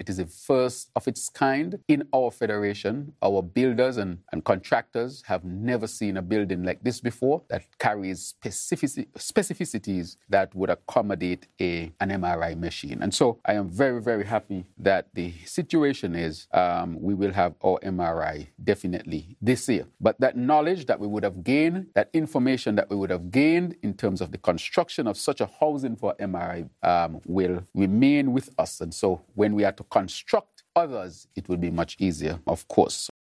It is the first of its kind in our federation. Our builders and contractors have never seen a building like this before that carries specificities that would accommodate an MRI machine. And so I am very, very happy that the situation is we will have our MRI definitely this year. But that knowledge that we would have gained, that information that we would have gained in terms of the construction of such a housing for MRI will remain with us. And so when we are to construct others, it will be much easier, of course.